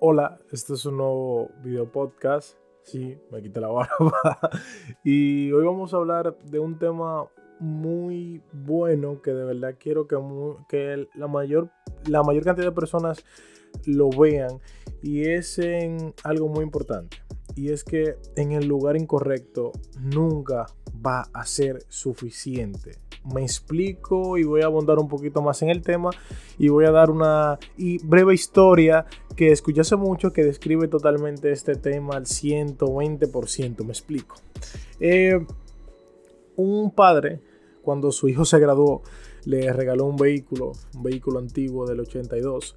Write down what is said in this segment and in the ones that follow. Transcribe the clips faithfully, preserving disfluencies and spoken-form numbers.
Hola, este es un nuevo video podcast. Sí, me quité la barba. Y hoy vamos a hablar de un tema muy bueno que de verdad quiero que, mu- que la mayor, la mayor cantidad de personas lo vean. Y es en algo muy importante. Y es que en el lugar incorrecto nunca va a ser suficiente. Me explico y voy a abundar un poquito más en el tema y voy a dar una y breve historia que escuché hace mucho que describe totalmente este tema al ciento veinte por ciento. Me explico. Eh, un padre, cuando su hijo se graduó, le regaló un vehículo, un vehículo antiguo del ochenta y dos,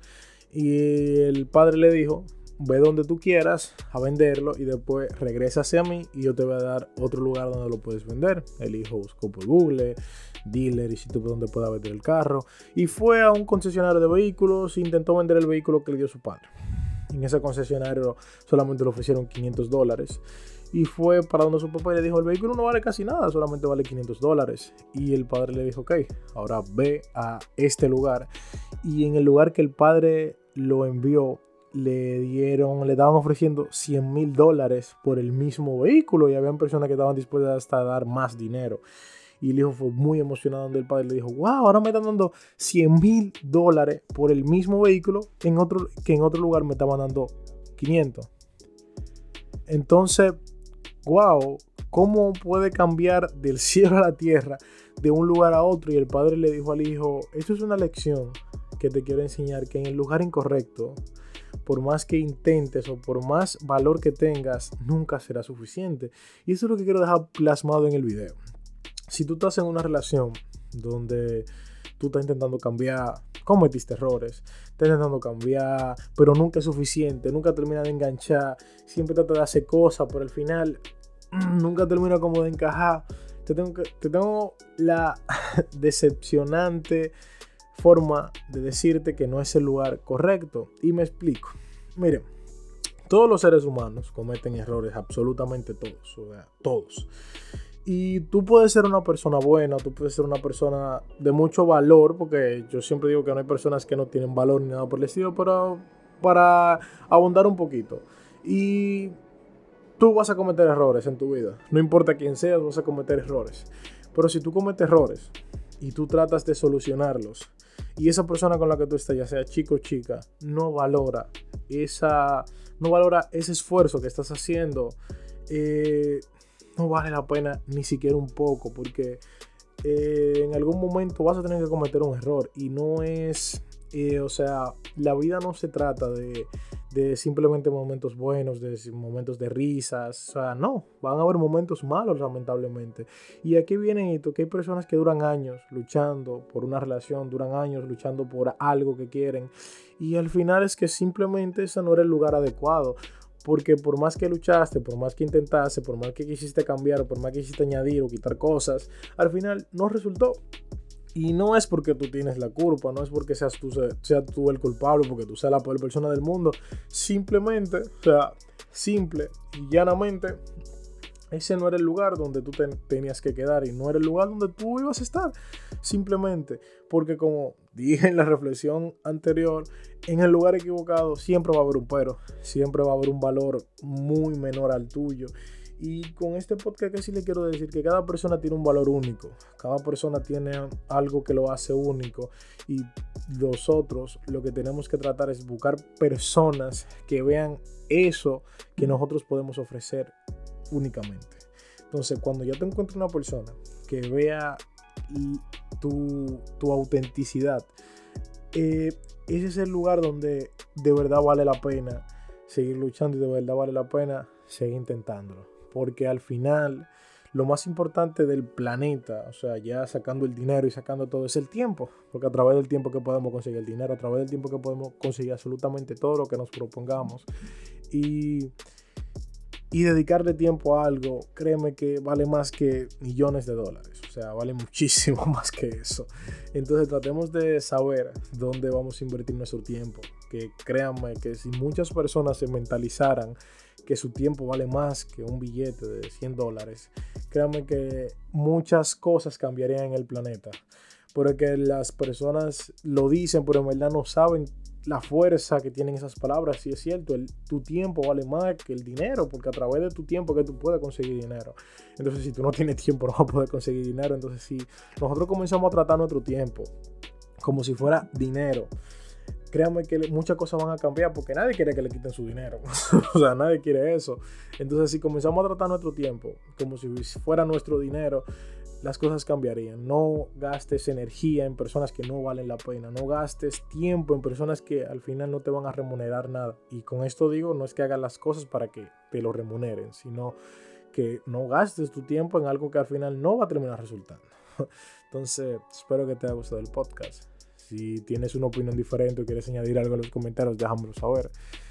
y el padre le dijo: ve donde tú quieras a venderlo y después regresa hacia mí y yo te voy a dar otro lugar donde lo puedes vender. El hijo buscó por Google, dealer y sitio donde pueda vender el carro, y fue a un concesionario de vehículos e intentó vender el vehículo que le dio su padre. En ese concesionario solamente le ofrecieron quinientos dólares. Y fue para donde su papá y le dijo: el vehículo no vale casi nada, solamente vale quinientos dólares. Y el padre le dijo: ok, ahora ve a este lugar. Y en el lugar que el padre lo envió, le dieron, le estaban ofreciendo cien mil dólares por el mismo vehículo. Y habían personas que estaban dispuestas hasta a dar más dinero. Y el hijo fue muy emocionado donde el padre le dijo: wow, ahora me están dando cien mil dólares por el mismo vehículo en otro, que en otro lugar me estaban dando quinientos. Entonces, wow, ¿cómo puede cambiar del cielo a la tierra, de un lugar a otro? Y el padre le dijo al hijo: esto es una lección que te quiero enseñar, que en el lugar incorrecto, por más que intentes o por más valor que tengas, nunca será suficiente. Y eso es lo que quiero dejar plasmado en el video. Si tú estás en una relación donde tú estás intentando cambiar, cometiste errores, estás intentando cambiar, pero nunca es suficiente, nunca termina de enganchar, siempre trata de hacer cosas, pero al final nunca termina como de encajar, te tengo, que, te tengo la decepcionante forma de decirte que no es el lugar correcto. Y me explico. Miren, todos los seres humanos cometen errores, absolutamente todos, o sea, todos. Y tú puedes ser una persona buena, tú puedes ser una persona de mucho valor, porque yo siempre digo que no hay personas que no tienen valor ni nada por el estilo, pero para abundar un poquito. Y tú vas a cometer errores en tu vida. No importa quién seas, vas a cometer errores. Pero si tú cometes errores y tú tratas de solucionarlos, y esa persona con la que tú estás, ya sea chico o chica, no valora esa, no valora ese esfuerzo que estás haciendo, eh, no vale la pena ni siquiera un poco, porque eh, en algún momento vas a tener que cometer un error. Y no es, eh, o sea, la vida no se trata de, de simplemente momentos buenos, de momentos de risas. O sea, no, van a haber momentos malos, lamentablemente. Y aquí viene esto, que hay personas que duran años luchando por una relación, duran años luchando por algo que quieren, y al final es que simplemente ese no era el lugar adecuado. Porque por más que luchaste, por más que intentaste, por más que quisiste cambiar, por más que quisiste añadir o quitar cosas, al final no resultó. Y no es porque tú tienes la culpa, no es porque seas tú, seas tú el culpable, porque tú seas la peor persona del mundo. Simplemente, o sea, simple y llanamente, ese no era el lugar donde tú te tenías que quedar, y no era el lugar donde tú ibas a estar. Simplemente porque, como dije en la reflexión anterior, en el lugar equivocado siempre va a haber un pero, siempre va a haber un valor muy menor al tuyo. Y con este podcast que sí le quiero decir que cada persona tiene un valor único, cada persona tiene algo que lo hace único, y nosotros lo que tenemos que tratar es buscar personas que vean eso que nosotros podemos ofrecer únicamente. Entonces, cuando ya te encuentres una persona que vea tu, tu autenticidad, eh, ese es el lugar donde de verdad vale la pena seguir luchando, y de verdad vale la pena seguir intentándolo. Porque al final, lo más importante del planeta, o sea, ya sacando el dinero y sacando todo, es el tiempo. Porque a través del tiempo que podemos conseguir el dinero, a través del tiempo que podemos conseguir absolutamente todo lo que nos propongamos. Y Y dedicarle tiempo a algo, créeme que vale más que millones de dólares. O sea, vale muchísimo más que eso. Entonces tratemos de saber dónde vamos a invertir nuestro tiempo. Que créanme que si muchas personas se mentalizaran que su tiempo vale más que un billete de cien dólares, créanme que muchas cosas cambiarían en el planeta. Porque las personas lo dicen, pero en verdad no saben la fuerza que tienen esas palabras. Sí es cierto, el, tu tiempo vale más que el dinero, porque a través de tu tiempo que tú puedes conseguir dinero. Entonces, si tú no tienes tiempo, no vas a poder conseguir dinero. Entonces, si nosotros comenzamos a tratar nuestro tiempo como si fuera dinero, créanme que muchas cosas van a cambiar, porque nadie quiere que le quiten su dinero. O sea, nadie quiere eso. Entonces, si comenzamos a tratar nuestro tiempo como si fuera nuestro dinero, las cosas cambiarían. No gastes energía en personas que no valen la pena. No gastes tiempo en personas que al final no te van a remunerar nada. Y con esto digo, no es que hagas las cosas para que te lo remuneren, sino que no gastes tu tiempo en algo que al final no va a terminar resultando. Entonces, espero que te haya gustado el podcast. Si tienes una opinión diferente o quieres añadir algo en los comentarios, déjamelo saber.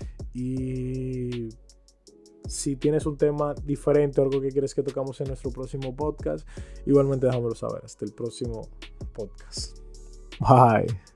Y si tienes un tema diferente o algo que quieres que tocamos en nuestro próximo podcast, igualmente déjamelo saber. Hasta el próximo podcast. Bye.